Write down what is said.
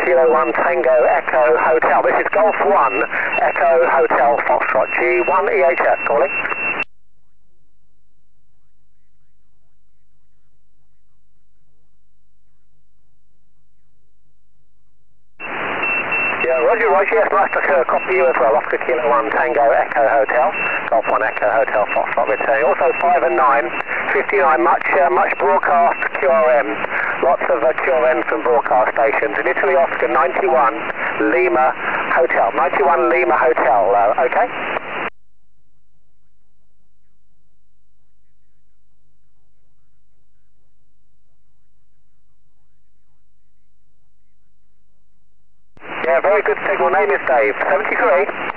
Kilo 1 Tango Echo Hotel. This is Golf 1 Echo Hotel Foxtrot G1 EHF calling. Yeah, Roger, yes, nice to copy you as well. Oscar Kilo 1 Tango Echo Hotel, Golf 1 Echo Hotel Foxtrot returning. Also 5 and 9, 59, much broadcast QRM, lots of QRM from broadcast stations. In Italy, Oscar 91 Lima Hotel, 91 Lima Hotel, okay? Yeah, very good signal. Name is Dave. 73.